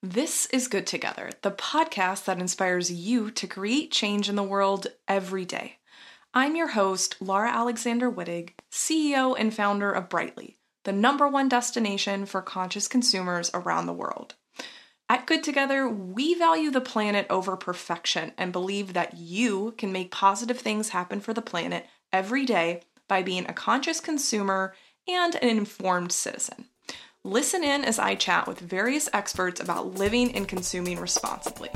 This is Good Together, the podcast that inspires you to create change in the world every day. I'm your host, Laura Alexander Wittig, CEO and founder of Brightly, the #1 destination for conscious consumers around the world. At Good Together, we value the planet over perfection and believe that you can make positive things happen for the planet every day by being a conscious consumer and an informed citizen. Listen in as I chat with various experts about living and consuming responsibly.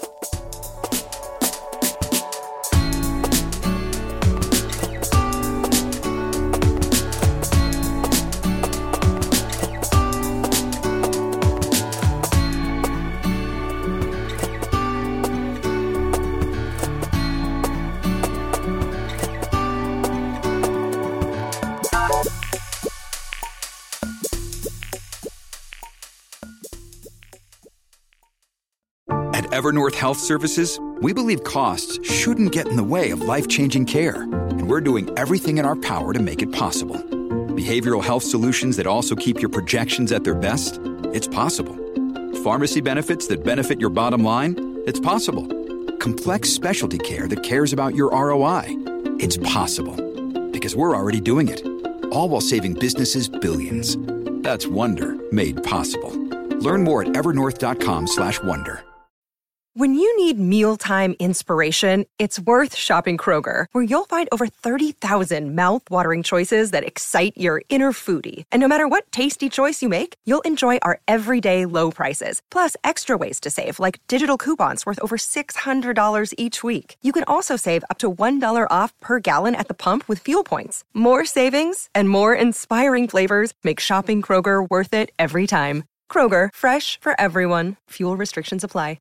Evernorth Health Services, we believe costs shouldn't get in the way of life-changing care, and we're doing everything in our power to make it possible. Behavioral health solutions that also keep your projections at their best? It's possible. Pharmacy benefits that benefit your bottom line? It's possible. Complex specialty care that cares about your ROI? It's possible. Because we're already doing it. All while saving businesses billions. That's Wonder made possible. Learn more at evernorth.com/wonder. When you need mealtime inspiration, it's worth shopping Kroger, where you'll find over 30,000 mouth-watering choices that excite your inner foodie. And no matter what tasty choice you make, you'll enjoy our everyday low prices, plus extra ways to save, like digital coupons worth over $600 each week. You can also save up to $1 off per gallon at the pump with fuel points. More savings and more inspiring flavors make shopping Kroger worth it every time. Kroger, fresh for everyone. Fuel restrictions apply.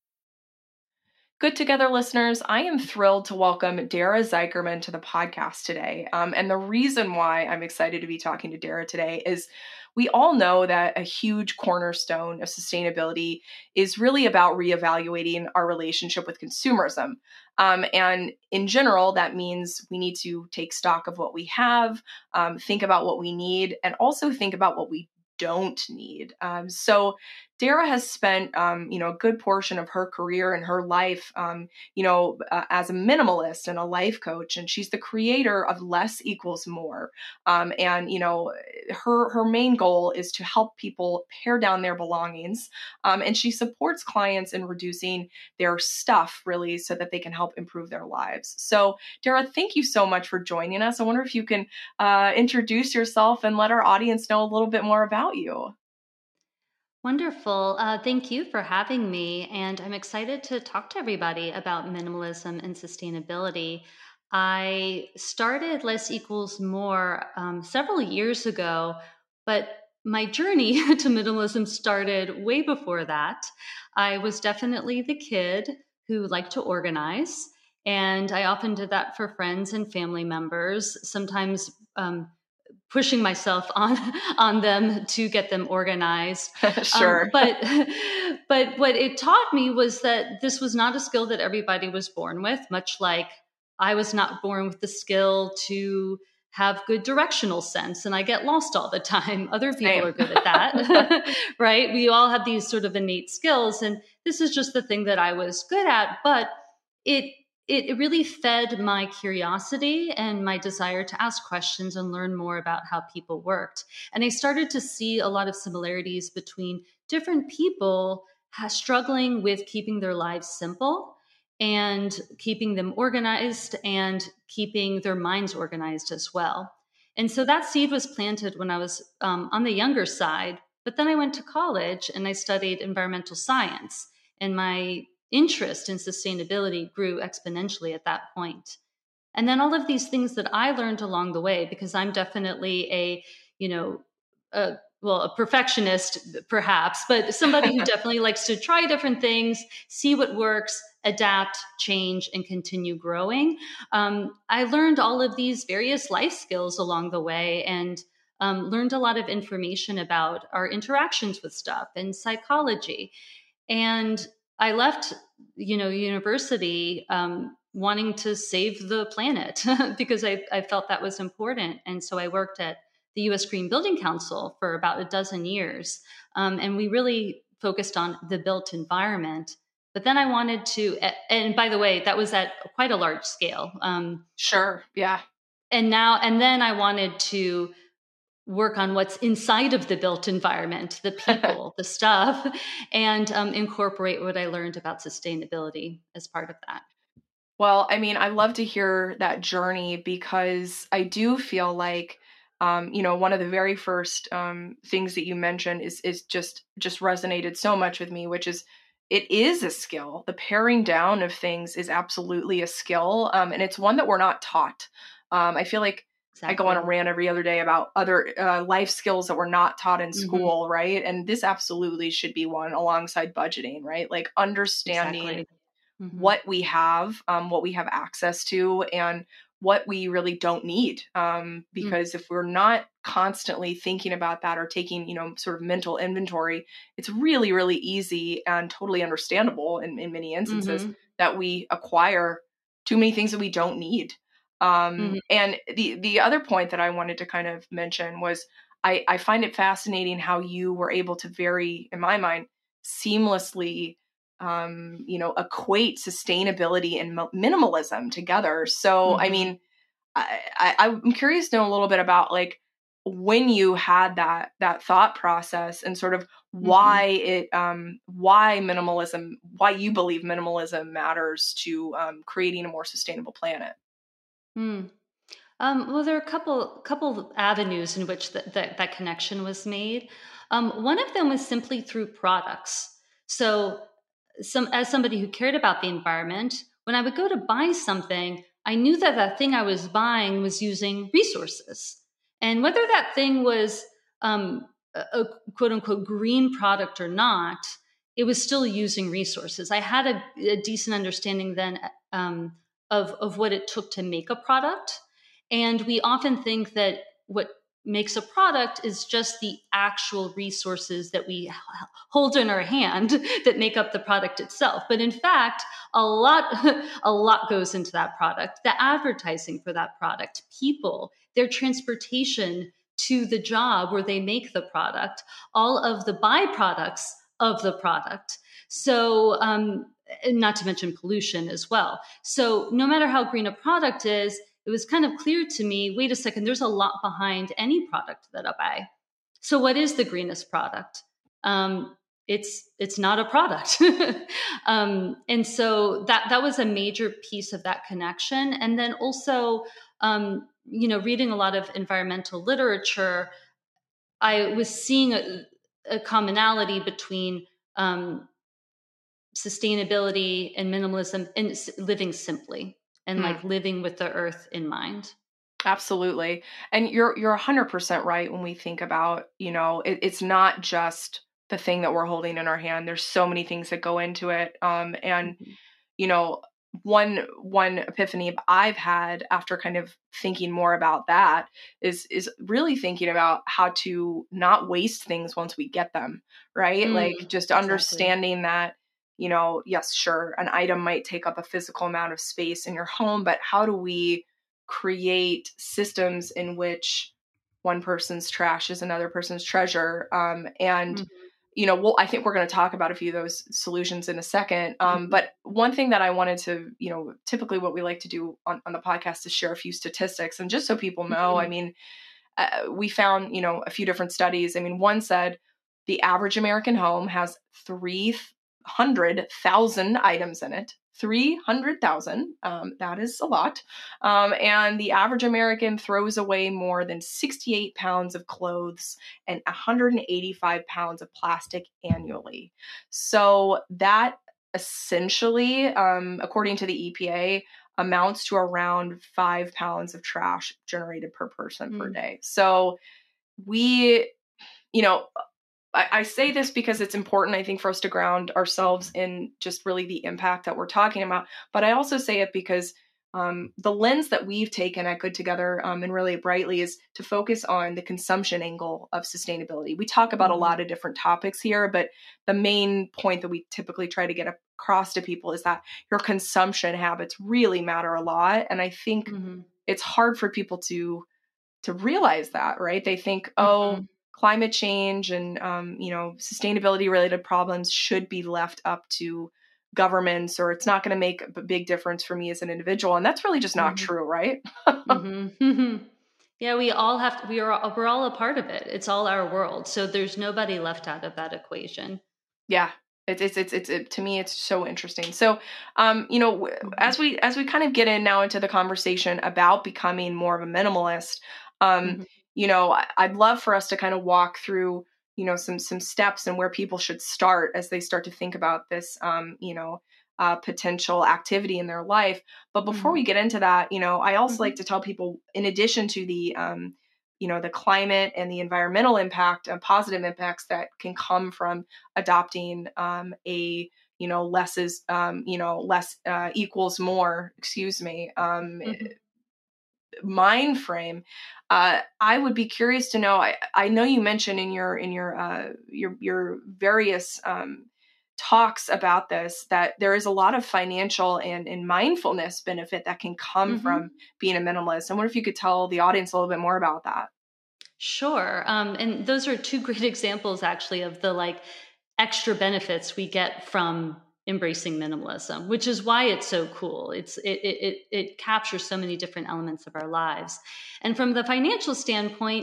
Good Together listeners, I am thrilled to welcome Dara Zeigerman to the podcast today. And the reason why I'm excited to be talking to Dara today is we all know that a huge cornerstone of sustainability is really about reevaluating our relationship with consumerism. And in general, that means we need to take stock of what we have, think about what we need, and also think about what we don't need. So Dara has spent, a good portion of her career and her life, as a minimalist and a life coach, and she's the creator of Less Equals More. Her main goal is to help people pare down their belongings, and she supports clients in reducing their stuff, really, so that they can help improve their lives. So, Dara, thank you so much for joining us. I wonder if you can introduce yourself and let our audience know a little bit more about you. Wonderful. Thank you for having me. And I'm excited to talk to everybody about minimalism and sustainability. I started Less Equals More several years ago, but my journey to minimalism started way before that. I was definitely the kid who liked to organize, and I often did that for friends and family members, sometimes pushing myself on them to get them organized. Sure. But what it taught me was that this was not a skill that everybody was born with, much like I was not born with the skill to have good directional sense, and I get lost all the time. Other people are good at that, right? We all have these sort of innate skills, and this is just the thing that I was good at, but it really fed my curiosity and my desire to ask questions and learn more about how people worked. And I started to see a lot of similarities between different people struggling with keeping their lives simple and keeping them organized and keeping their minds organized as well. And so that seed was planted when I was on the younger side. But then I went to college and I studied environmental science. And my interest in sustainability grew exponentially at that point. And then all of these things that I learned along the way, because I'm definitely a perfectionist, perhaps, but somebody who definitely likes to try different things, see what works, adapt, change, and continue growing. I learned all of these various life skills along the way and learned a lot of information about our interactions with stuff and psychology. And I left, university wanting to save the planet because I felt that was important. And so I worked at the U.S. Green Building Council for about a dozen years. And we really focused on the built environment. But then I wanted to, and by the way, that was at quite a large scale. Sure. Yeah. And then I wanted to work on what's inside of the built environment, the people, the stuff, and incorporate what I learned about sustainability as part of that. Well, I mean, I love to hear that journey because I do feel like, one of the very first things that you mentioned is just resonated so much with me, which is it is a skill. The paring down of things is absolutely a skill, and it's one that we're not taught. I feel like I go on a rant every other day about other life skills that we're not taught in school, right? And this absolutely should be one alongside budgeting, right? Like understanding what we have access to, and what we really don't need. Because if we're not constantly thinking about that or taking, sort of mental inventory, it's really, really easy and totally understandable in many instances that we acquire too many things that we don't need. And the other point that I wanted to kind of mention was I find it fascinating how you were able to in my mind, seamlessly equate sustainability and minimalism together. So, I mean, I'm curious to know a little bit about like when you had that thought process and sort of why why you believe minimalism matters to creating a more sustainable planet. Well, there are a couple of avenues in which that connection was made. One of them was simply through products. So, as somebody who cared about the environment, when I would go to buy something, I knew that that thing I was buying was using resources. And whether that thing was a quote unquote green product or not, it was still using resources. I had a decent understanding then of what it took to make a product. And we often think that what makes a product is just the actual resources that we hold in our hand that make up the product itself. But in fact, a lot goes into that product. The advertising for that product, people, their transportation to the job where they make the product, all of the byproducts of the product. So, not to mention pollution as well. So no matter how green a product is, it was kind of clear to me, wait a second, there's a lot behind any product that I buy. So what is the greenest product? It's not a product. And so that was a major piece of that connection. And then also, reading a lot of environmental literature, I was seeing a commonality between sustainability and minimalism and living simply. And like living with the earth in mind. Absolutely. And you're 100% right when we think about, it's not just the thing that we're holding in our hand. There's so many things that go into it. One epiphany I've had after kind of thinking more about that is really thinking about how to not waste things once we get them, right? Like just understanding that, yes, sure, an item might take up a physical amount of space in your home, but how do we create systems in which one person's trash is another person's treasure? I think we're going to talk about a few of those solutions in a second. But one thing that I wanted to, typically what we like to do on the podcast is share a few statistics. And just so people know, I mean, we found, a few different studies. I mean, one said the average American home has 300,000 items in it. 300,000. That is a lot. And the average American throws away more than 68 pounds of clothes and 185 pounds of plastic annually. So that essentially, according to the EPA, amounts to around 5 pounds of trash generated per person per day. So I say this because it's important, I think, for us to ground ourselves in just really the impact that we're talking about. But I also say it because the lens that we've taken at Good Together and really Brightly is to focus on the consumption angle of sustainability. We talk about a lot of different topics here, but the main point that we typically try to get across to people is that your consumption habits really matter a lot. And I think it's hard for people to realize that, right? They think, climate change and, sustainability related problems should be left up to governments, or it's not going to make a big difference for me as an individual. And that's really just not Mm-hmm. true, right? Mm-hmm. Yeah, we all have to, we're all a part of it. It's all our world. So there's nobody left out of that equation. Yeah. To me, it's so interesting. So, as we kind of get in now into the conversation about becoming more of a minimalist, Mm-hmm. I'd love for us to kind of walk through, some steps and where people should start as they start to think about this, potential activity in their life. But before Mm-hmm. we get into that, I also Mm-hmm. like to tell people, in addition to the climate and the environmental impact and positive impacts that can come from adopting less is less equals more, Mm-hmm. mind frame. I would be curious to know. I know you mentioned in your various talks about this that there is a lot of financial and mindfulness benefit that can come Mm-hmm. from being a minimalist. I wonder if you could tell the audience a little bit more about that. Sure. And those are two great examples, actually, of the like extra benefits we get from embracing minimalism, which is why it's so cool. It captures so many different elements of our lives. And from the financial standpoint,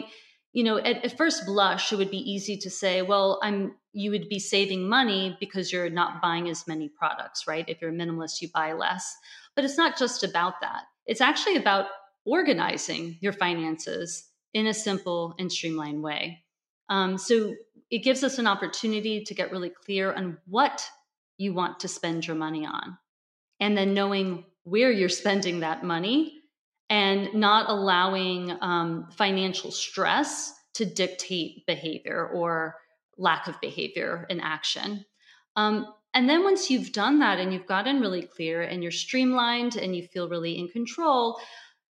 at first blush, it would be easy to say, well, you would be saving money because you're not buying as many products, right? If you're a minimalist, you buy less. But it's not just about that. It's actually about organizing your finances in a simple and streamlined way. So it gives us an opportunity to get really clear on what you want to spend your money on, and then knowing where you're spending that money and not allowing financial stress to dictate behavior or lack of behavior and action. And then once you've done that and you've gotten really clear and you're streamlined and you feel really in control,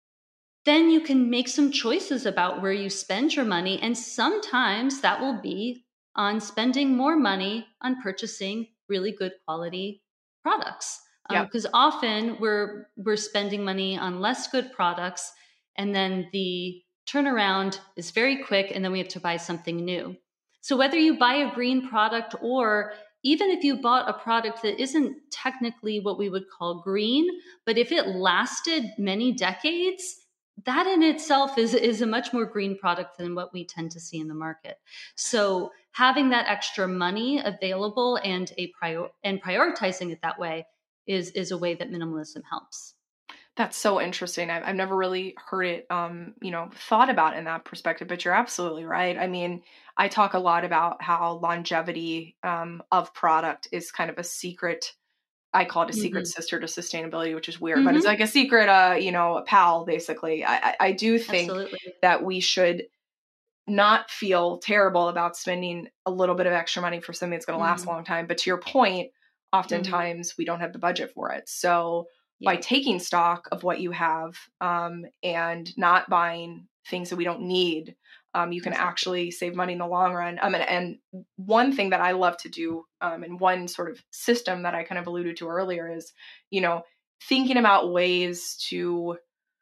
then you can make some choices about where you spend your money. And sometimes that will be on spending more money on purchasing really good quality products. Yep. Because often we're spending money on less good products, and then the turnaround is very quick, and then we have to buy something new. So whether you buy a green product, or even if you bought a product that isn't technically what we would call green, but if it lasted many decades, that in itself is a much more green product than what we tend to see in the market. So having that extra money available and prioritizing it that way is a way that minimalism helps. That's so interesting. I've never really heard it, thought about in that perspective, but you're absolutely right. I mean, I talk a lot about how longevity of product is kind of a secret. I call it a secret Mm-hmm. sister to sustainability, which is weird, but it's Mm-hmm. like a secret, pal, basically. I do think Absolutely. that we should not feel terrible about spending a little bit of extra money for something that's going to last a Mm-hmm. long time. But to your point, Mm-hmm. oftentimes we don't have the budget for it. So by Yeah. taking stock of what you have and not buying things that we don't need, you can Exactly. actually save money in the long run. And one thing that I love to do, and one sort of system that I kind of alluded to earlier is, thinking about ways to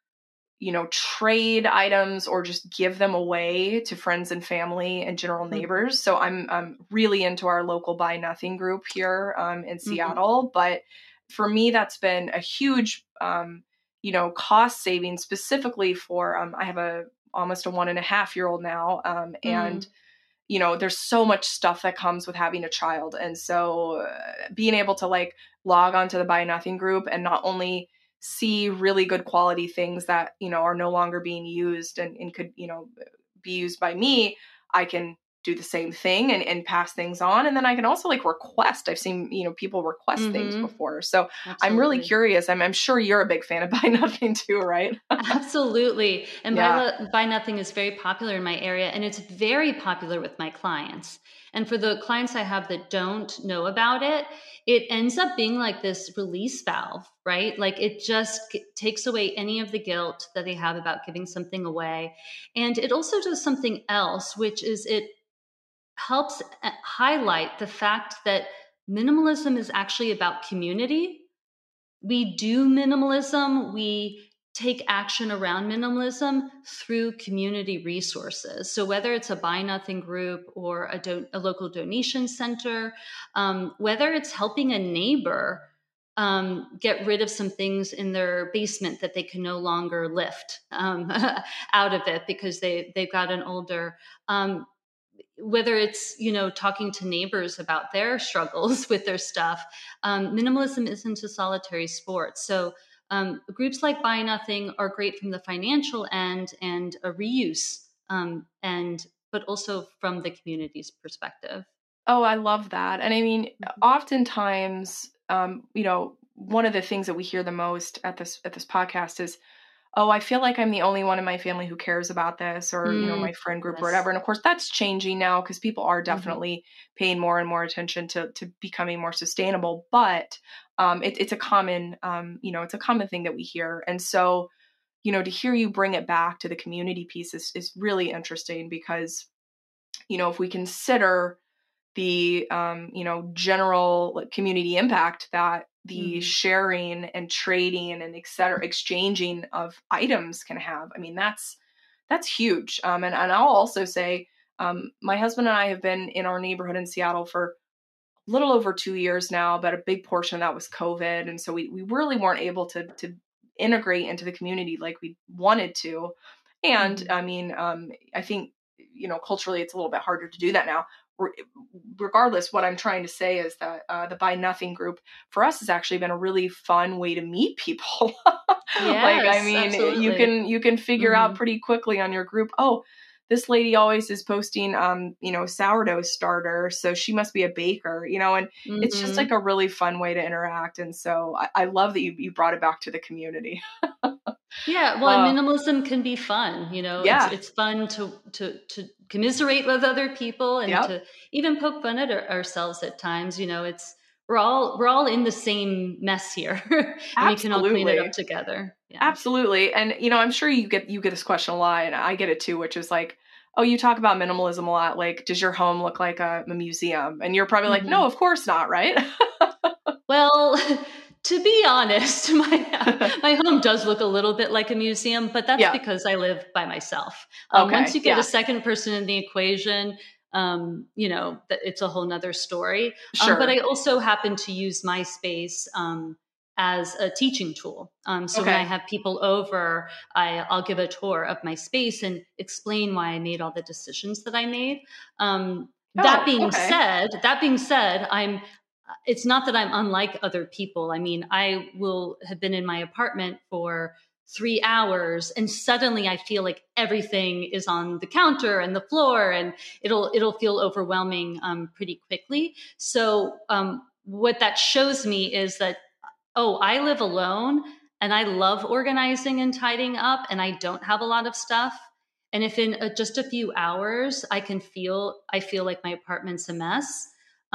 trade items or just give them away to friends and family and general Mm-hmm. neighbors. So I'm really into our local Buy Nothing group here in Mm-hmm. Seattle. But for me, that's been a huge, cost saving specifically for, I have almost a 1.5-year-old now. And Mm-hmm. there's so much stuff that comes with having a child. And so being able to like log onto the Buy Nothing group and not only see really good quality things that, are no longer being used and could, be used by me, I can do the same thing and pass things on. And then I can also like request. I've seen, people request things Mm-hmm. before. So I'm really Absolutely. curious. I'm sure you're a big fan of Buy Nothing too, right? Absolutely. And Yeah. Buy Nothing is very popular in my area, and it's very popular with my clients. And for the clients I have that don't know about it, it ends up being like this release valve, right? Like it just takes away any of the guilt that they have about giving something away. And it also does something else, which is it helps highlight the fact that minimalism is actually about community. We do minimalism, we take action around minimalism through community resources. So whether it's a Buy Nothing group or a local donation center, whether it's helping a neighbor get rid of some things in their basement that they can no longer lift out of it because they've gotten older. Whether it's, talking to neighbors about their struggles with their stuff, minimalism isn't a solitary sport. So groups like Buy Nothing are great from the financial end and a reuse, but also from the community's perspective. Oh, I love that. And I mean, oftentimes, one of the things that we hear the most at this podcast is, oh, I feel like I'm the only one in my family who cares about this, or, my friend group or whatever. And of course that's changing now because people are definitely paying more and more attention to becoming more sustainable. But it's a common, it's a common thing that we hear. And so, to hear you bring it back to the community piece is really interesting because, if we consider the, general community impact that the sharing and trading and exchanging of items can have. I mean, that's huge. And I'll also say, my husband and I have been in our neighborhood in Seattle for a little over 2 years now, but a big portion of that was COVID. And so we really weren't able to integrate into the community like we wanted to. And I mean, I think, culturally it's a little bit harder to do that now. Regardless, what I'm trying to say is that the Buy Nothing group for us has actually been a really fun way to meet people. Yes, absolutely. you can figure out pretty quickly on your group, oh, this lady always is posting, sourdough starter, so she must be a baker, and it's just like a really fun way to interact. And so I love that you brought it back to the community. Yeah, well, minimalism can be fun. Yeah. It's fun to commiserate with other people and to even poke fun at ourselves at times. We're all in the same mess here, and we can all clean it up together. Yeah. Absolutely. And I'm sure you get this question a lot, and I get it too, which is like, oh, you talk about minimalism a lot. Like, does your home look like a museum? And you're probably like, no, of course not, right? Well, to be honest, my home does look a little bit like a museum, but that's because I live by myself. Once you get a second person in the equation, that it's a whole nother story. Sure. But I also happen to use my space as a teaching tool. So when I have people over, I'll give a tour of my space and explain why I made all the decisions that I made. That being said, it's not that I'm unlike other people. I mean, I will have been in my apartment for 3 hours and suddenly I feel like everything is on the counter and the floor, and it'll feel overwhelming pretty quickly. So what that shows me is that, I live alone and I love organizing and tidying up, and I don't have a lot of stuff. And if in just a few hours I feel like my apartment's a mess,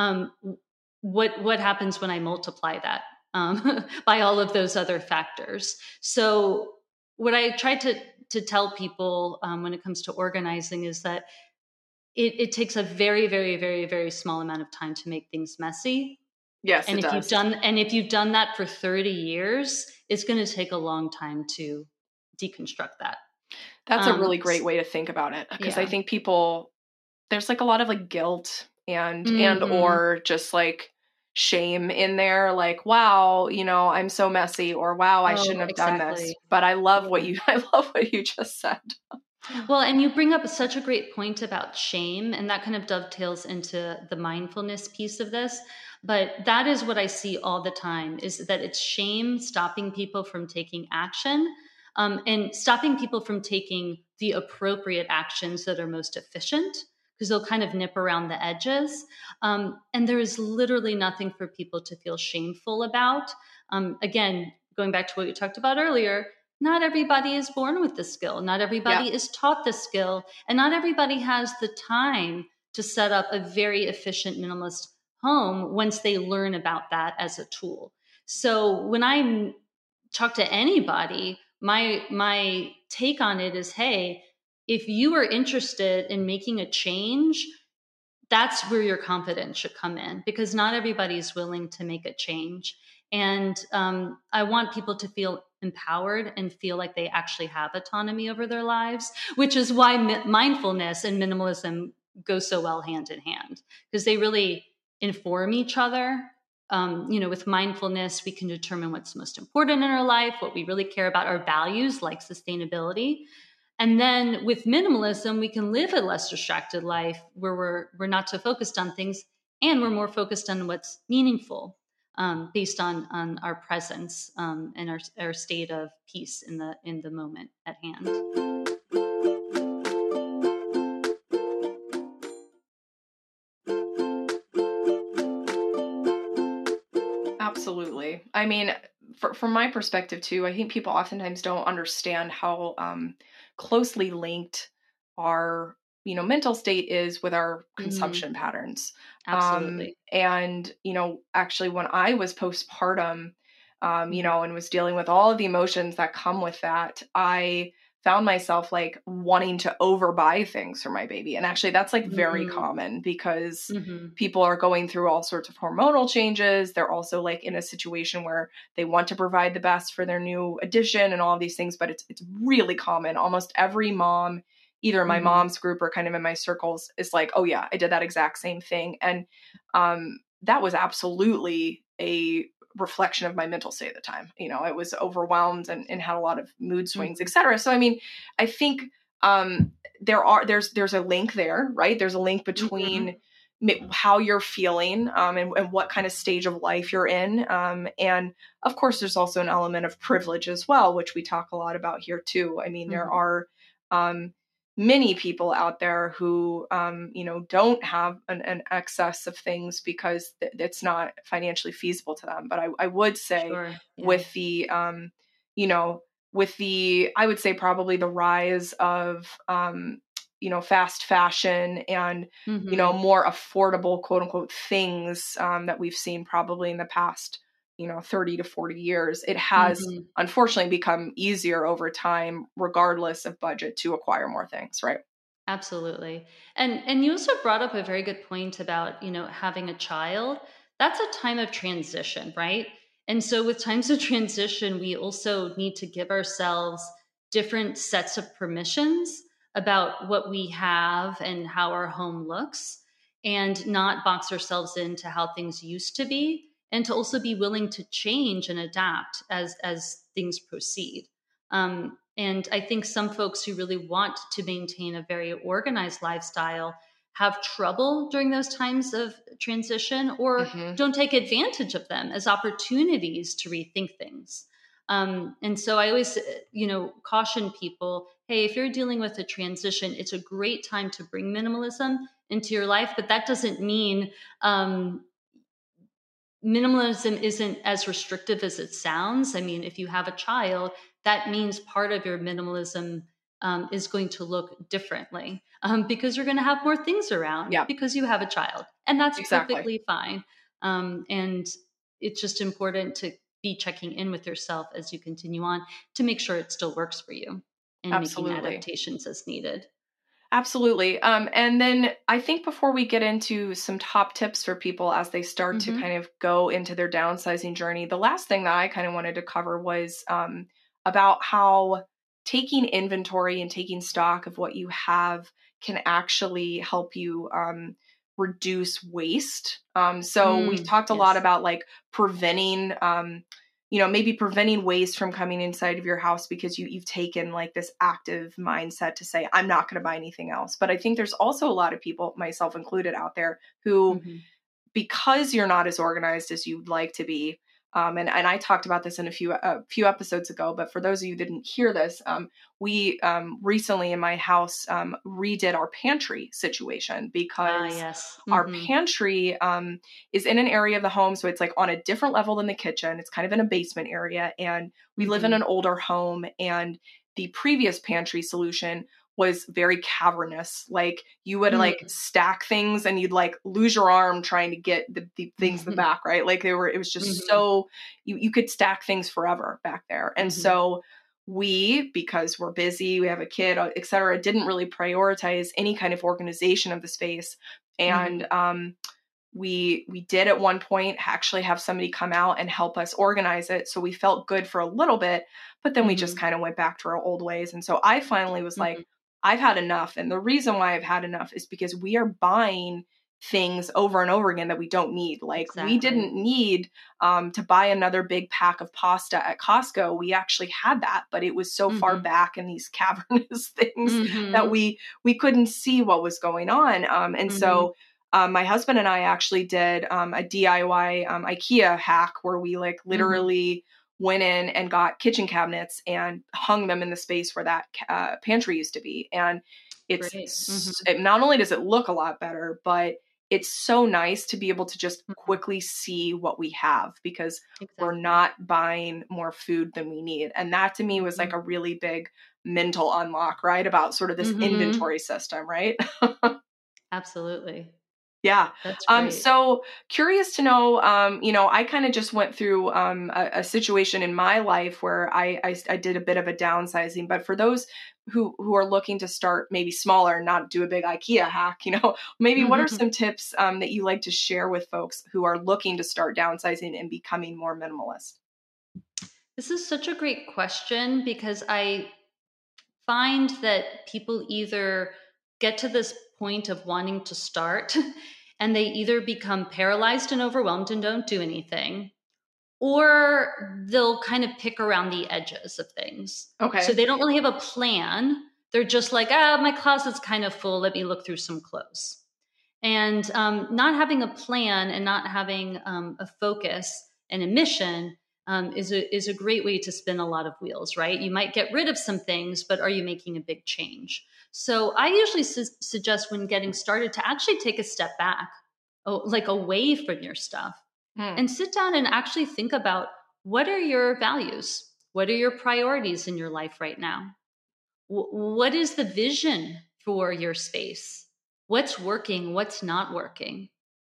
what happens when I multiply that by all of those other factors? So what I try to tell people when it comes to organizing is that it takes a very, very, very, very small amount of time to make things messy. Yes, and it does. If you've done that for 30 years, it's going to take a long time to deconstruct that. That's a really great way to think about it, because I think people, there's like a lot of like guilt and or just like shame in there, like, wow, I'm so messy, or wow, I shouldn't have done this. But I love what you just said. Well, and you bring up such a great point about shame, and that kind of dovetails into the mindfulness piece of this. But that is what I see all the time, is that it's shame stopping people from taking action, and stopping people from taking the appropriate actions that are most efficient, because they'll kind of nip around the edges. And there is literally nothing for people to feel shameful about. Again, going back to what you talked about earlier, not everybody is born with the skill. Not everybody is taught the skill. And not everybody has the time to set up a very efficient minimalist home once they learn about that as a tool. So when I talk to anybody, my take on it is, hey, if you are interested in making a change, that's where your confidence should come in, because not everybody is willing to make a change. And I want people to feel empowered and feel like they actually have autonomy over their lives, which is why mindfulness and minimalism go so well hand in hand, because they really inform each other. With mindfulness, we can determine what's most important in our life, what we really care about, our values like sustainability. And then with minimalism, we can live a less distracted life where we're not so focused on things, and we're more focused on what's meaningful, based on our presence, and our state of peace in the moment at hand. Absolutely. I mean, from my perspective too, I think people oftentimes don't understand how closely linked our mental state is with our consumption patterns. Absolutely. And actually, when I was postpartum, and was dealing with all of the emotions that come with that, I found myself like wanting to overbuy things for my baby. And actually that's like very common because people are going through all sorts of hormonal changes. They're also like in a situation where they want to provide the best for their new addition and all of these things, but it's really common. Almost every mom, either in my mom's group or kind of in my circles, is like, oh yeah, I did that exact same thing. And that was absolutely a reflection of my mental state at the time. It was overwhelmed and had a lot of mood swings, et cetera. So, I mean, I think there's a link there, right? There's a link between how you're feeling and what kind of stage of life you're in. And of course, there's also an element of privilege as well, which we talk a lot about here too. I mean, there are many people out there who, don't have an excess of things because it's not financially feasible to them. But I would say Sure. Yeah. with the, I would say probably the rise of, fast fashion and, more affordable, quote unquote, things that we've seen probably in the past 30 to 40 years, it has unfortunately become easier over time, regardless of budget, to acquire more things, right? Absolutely. And you also brought up a very good point about, having a child. That's a time of transition, right? And so with times of transition, we also need to give ourselves different sets of permissions about what we have and how our home looks, and not box ourselves into how things used to be, and to also be willing to change and adapt as things proceed. And I think some folks who really want to maintain a very organized lifestyle have trouble during those times of transition, or don't take advantage of them as opportunities to rethink things. And so I always, caution people, hey, if you're dealing with a transition, it's a great time to bring minimalism into your life, but that doesn't mean minimalism isn't as restrictive as it sounds. I mean, if you have a child, that means part of your minimalism is going to look differently, because you're going to have more things around because you have a child. And that's perfectly fine. And it's just important to be checking in with yourself as you continue on to make sure it still works for you, and making adaptations as needed. Absolutely. And then I think before we get into some top tips for people as they start to kind of go into their downsizing journey, the last thing that I kind of wanted to cover was about how taking inventory and taking stock of what you have can actually help you reduce waste. So we've talked a lot about like preventing maybe preventing waste from coming inside of your house because you've taken like this active mindset to say, I'm not going to buy anything else. But I think there's also a lot of people, myself included, out there who, because you're not as organized as you'd like to be, and I talked about this in a few episodes ago, but for those of you who didn't hear this, we recently in my house redid our pantry situation because our pantry is in an area of the home. So it's like on a different level than the kitchen. It's kind of in a basement area, and we live in an older home, and the previous pantry solution was very cavernous. Like you would like stack things and you'd like lose your arm trying to get the things in the back, right? Like it was just so, you could stack things forever back there. And so we, because we're busy, we have a kid, et cetera, didn't really prioritize any kind of organization of the space. And we did at one point actually have somebody come out and help us organize it. So we felt good for a little bit, but then we just kind of went back to our old ways. And so I finally was like, I've had enough. And the reason why I've had enough is because we are buying things over and over again that we don't need. Like we didn't need to buy another big pack of pasta at Costco. We actually had that, but it was so far back in these cavernous things that we couldn't see what was going on. And so my husband and I actually did a DIY IKEA hack where we like literally went in and got kitchen cabinets and hung them in the space where that pantry used to be. And it's not only does it look a lot better, but it's so nice to be able to just quickly see what we have because we're not buying more food than we need. And that to me was like a really big mental unlock, right? About sort of this inventory system, right? Absolutely. Yeah. That's great. So curious to know, I kind of just went through a situation in my life where I did a bit of a downsizing, but for those who are looking to start maybe smaller and not do a big IKEA hack, maybe what are some tips that you like to share with folks who are looking to start downsizing and becoming more minimalist? This is such a great question because I find that people either get to this point of wanting to start and they either become paralyzed and overwhelmed and don't do anything, or they'll kind of pick around the edges of things. Okay. So they don't really have a plan. They're just like, my closet's kind of full. Let me look through some clothes. And not having a plan and not having a focus and a mission is a great way to spin a lot of wheels, right? You might get rid of some things, but are you making a big change? So I usually suggest when getting started to actually take a step back, like away from your stuff, and sit down and actually think about what are your values? What are your priorities in your life right now? What is the vision for your space? What's working? What's not working?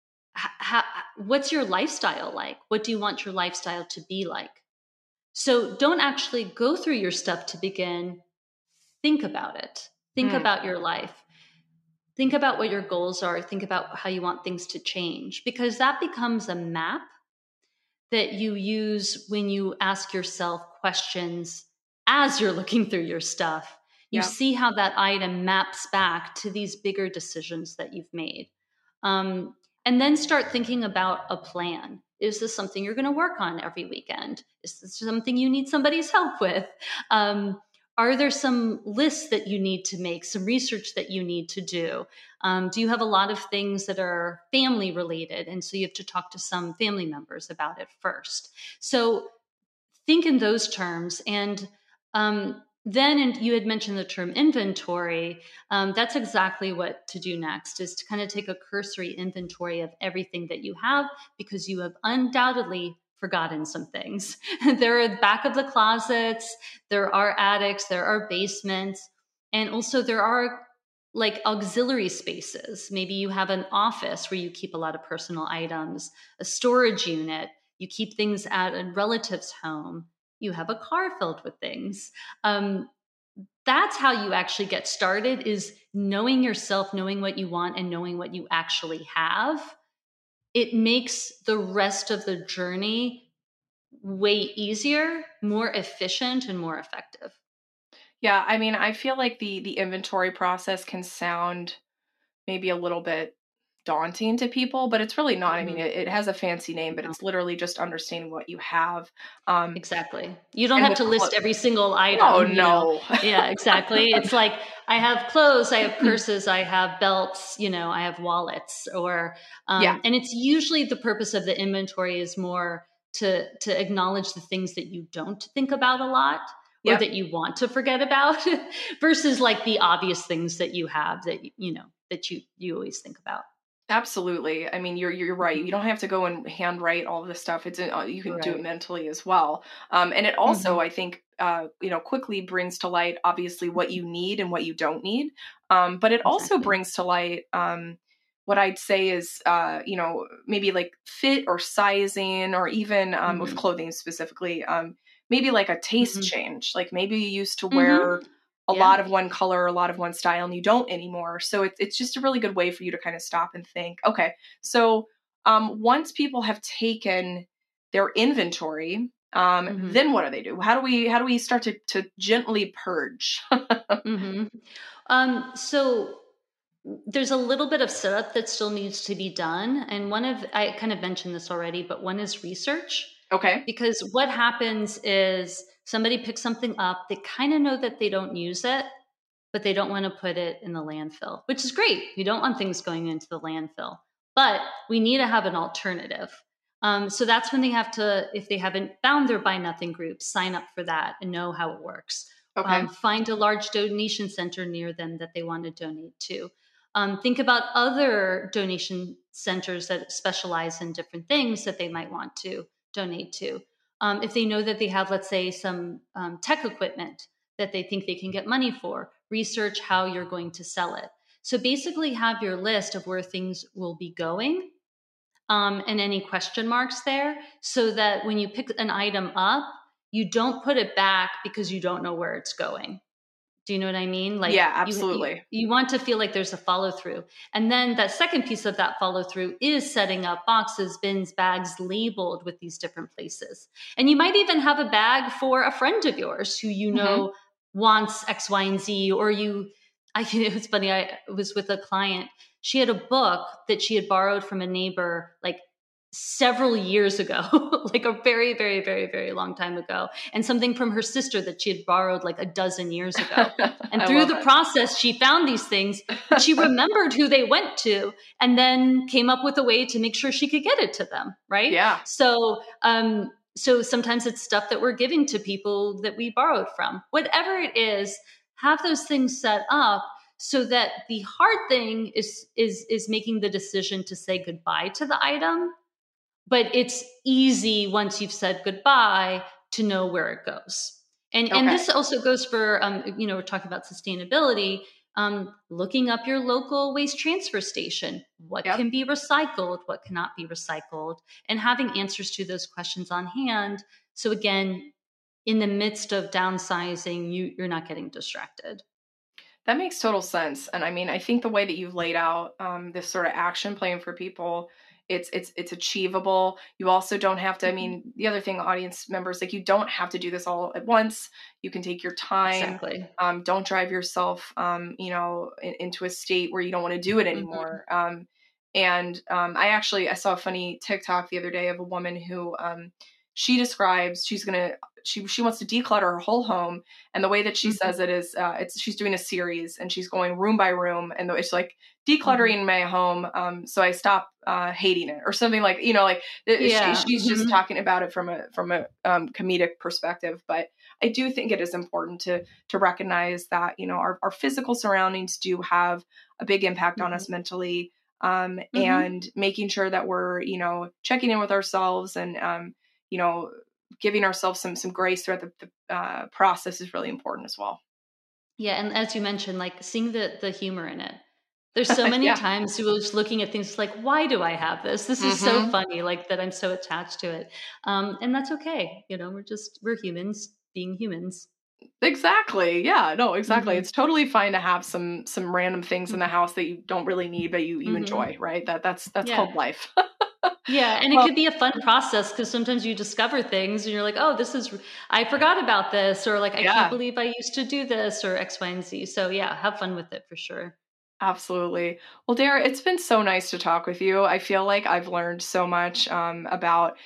What's your lifestyle like? What do you want your lifestyle to be like? So don't actually go through your stuff to begin. Think about it. Think about your life. Think about what your goals are. Think about how you want things to change, because that becomes a map that you use when you ask yourself questions as you're looking through your stuff. You see how that item maps back to these bigger decisions that you've made. And then start thinking about a plan. Is this something you're going to work on every weekend? Is this something you need somebody's help with? Are there some lists that you need to make, some research that you need to do? Do you have a lot of things that are family related? And so you have to talk to some family members about it first. So think in those terms. And then, and you had mentioned the term inventory. That's exactly what to do next, is to kind of take a cursory inventory of everything that you have, because you have undoubtedly forgotten some things. There are the back of the closets, there are attics, there are basements, and also there are like auxiliary spaces. Maybe you have an office where you keep a lot of personal items, a storage unit, you keep things at a relative's home, you have a car filled with things. That's how you actually get started, is knowing yourself, knowing what you want, and knowing what you actually have. It makes the rest of the journey way easier, more efficient, and more effective. Yeah, I mean, I feel like the inventory process can sound maybe a little bit daunting to people, but it's really not. I mean, it has a fancy name, but it's literally just understanding what you have. Exactly. You don't have to list every single item. Oh, no. Yeah, exactly. It's like, I have clothes, I have purses, I have belts, I have wallets, or, and it's usually the purpose of the inventory is more to acknowledge the things that you don't think about a lot, or that you want to forget about, versus like the obvious things that you have that, that you always think about. Absolutely. I mean, you're right. You don't have to go and handwrite all of this stuff. It's you can do it mentally as well. And it also, I think, quickly brings to light, obviously, what you need and what you don't need. But it also brings to light what I'd say is, maybe like fit or sizing, or even with clothing specifically, maybe like a taste change. Like maybe you used to wear a lot of one color, a lot of one style, and you don't anymore. So it's just a really good way for you to kind of stop and think, okay, so once people have taken their inventory, then what do they do? How do we start to gently purge? So there's a little bit of setup that still needs to be done. And I kind of mentioned this already, but one is research. Okay. Because what happens is somebody picks something up, they kind of know that they don't use it, but they don't want to put it in the landfill, which is great. We don't want things going into the landfill, but we need to have an alternative. So that's when they have to, if they haven't found their Buy Nothing group, sign up for that and know how it works. Okay. Find a large donation center near them that they want to donate to. Think about other donation centers that specialize in different things that they might want to donate to. If they know that they have, let's say, some tech equipment that they think they can get money for, research how you're going to sell it. So basically have your list of where things will be going and any question marks there, so that when you pick an item up, you don't put it back because you don't know where it's going. Do you know what I mean? Like, yeah, absolutely. You want to feel like there's a follow through. And then that second piece of that follow through is setting up boxes, bins, bags labeled with these different places. And you might even have a bag for a friend of yours who you know wants X, Y, and Z, or it was funny. I was with a client. She had a book that she had borrowed from a neighbor, like several years ago, like a very, very, very, very long time ago, and something from her sister that she had borrowed like a dozen years ago. And through the process, she found these things, but she remembered who they went to and then came up with a way to make sure she could get it to them. Right. Yeah. So sometimes it's stuff that we're giving to people that we borrowed from. Whatever it is, have those things set up so that the hard thing is making the decision to say goodbye to the item. But it's easy once you've said goodbye to know where it goes. And this also goes for, we're talking about sustainability, looking up your local waste transfer station. What can be recycled? What cannot be recycled? And having answers to those questions on hand. So again, in the midst of downsizing, you're not getting distracted. That makes total sense. And I mean, I think the way that you've laid out this sort of action plan for people, it's achievable. You also don't have to, I mean, the other thing, audience members, like, you don't have to do this all at once. You can take your time. Exactly. Don't drive yourself, into a state where you don't want to do it anymore. I saw a funny TikTok the other day of a woman who, she describes she wants to declutter her whole home. And the way that she says it is, she's doing a series and she's going room by room, and it's like decluttering my home. So I stop hating it, or something like, she's just talking about it from a comedic perspective. But I do think it is important to recognize that, our physical surroundings do have a big impact on us mentally, and making sure that we're, checking in with ourselves and, giving ourselves some grace throughout the process is really important as well. Yeah. And as you mentioned, like, seeing the humor in it. There's so many times we were just looking at things like, why do I have this? This is so funny, like, that I'm so attached to it. And that's okay. We're humans being humans. Exactly. Yeah, no, exactly. It's totally fine to have some random things in the house that you don't really need, but you enjoy, right? That's called life. Yeah. And it could be a fun process, because sometimes you discover things and you're like, oh, I forgot about this, or like, I can't believe I used to do this, or X, Y, and Z. So yeah, have fun with it for sure. Absolutely. Well, Dara, it's been so nice to talk with you. I feel like I've learned so much about,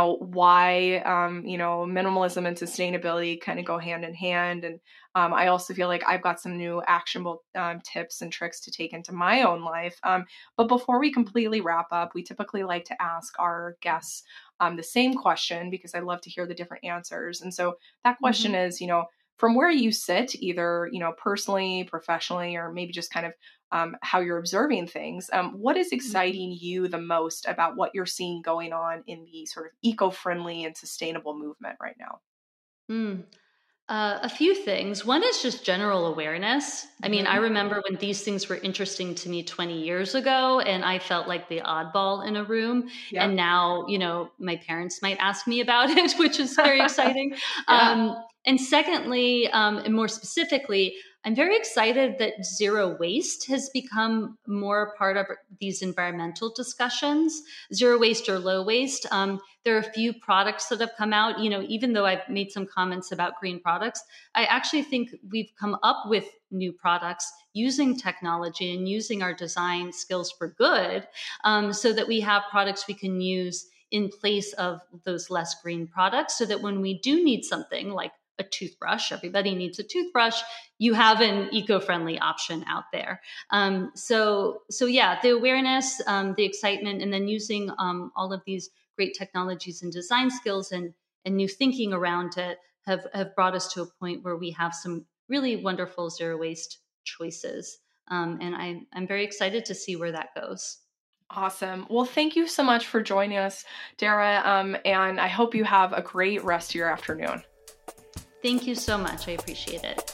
why, minimalism and sustainability kind of go hand in hand. And I also feel like I've got some new actionable tips and tricks to take into my own life. But before we completely wrap up, we typically like to ask our guests the same question, because I love to hear the different answers. And so that question is, from where you sit, either, personally, professionally, or maybe just kind of how you're observing things, what is exciting you the most about what you're seeing going on in the sort of eco-friendly and sustainable movement right now? A few things. One is just general awareness. I mean, I remember when these things were interesting to me 20 years ago, and I felt like the oddball in a room. Yeah. And now, my parents might ask me about it, which is very exciting. And secondly, and more specifically, I'm very excited that zero waste has become more part of these environmental discussions. Zero waste or low waste. There are a few products that have come out, even though I've made some comments about green products, I actually think we've come up with new products using technology and using our design skills for good, so that we have products we can use in place of those less green products, so that when we do need something like a toothbrush, everybody needs a toothbrush, you have an eco-friendly option out there. So yeah, the awareness, the excitement, and then using all of these great technologies and design skills and new thinking around it have brought us to a point where we have some really wonderful zero waste choices. And I'm very excited to see where that goes. Awesome. Well, thank you so much for joining us, Dara, and I hope you have a great rest of your afternoon. Thank you so much. I appreciate it.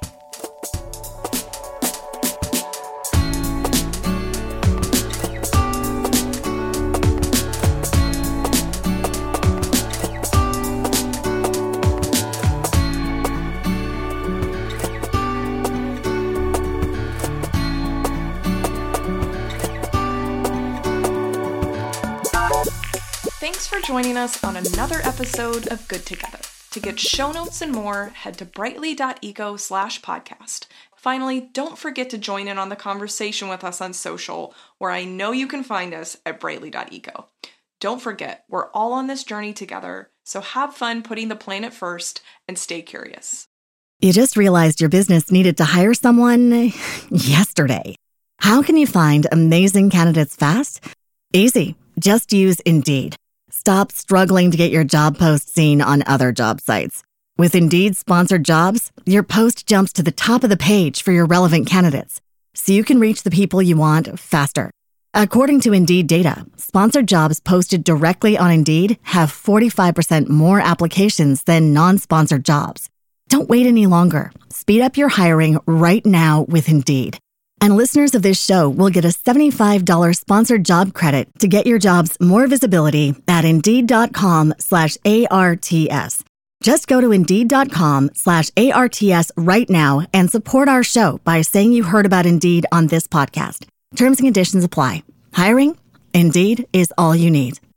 Thanks for joining us on another episode of Good Together. To get show notes and more, head to brightly.eco/podcast. Finally, don't forget to join in on the conversation with us on social, where I know you can find us at brightly.eco. Don't forget, we're all on this journey together, so have fun putting the planet first and stay curious. You just realized your business needed to hire someone yesterday. How can you find amazing candidates fast? Easy. Just use Indeed. Stop struggling to get your job post seen on other job sites. With Indeed sponsored jobs, your post jumps to the top of the page for your relevant candidates, so you can reach the people you want faster. According to Indeed data, sponsored jobs posted directly on Indeed have 45% more applications than non-sponsored jobs. Don't wait any longer. Speed up your hiring right now with Indeed. And listeners of this show will get a $75 sponsored job credit to get your jobs more visibility at Indeed.com/ARTS. Just go to Indeed.com/ARTS right now and support our show by saying you heard about Indeed on this podcast. Terms and conditions apply. Hiring? Indeed is all you need.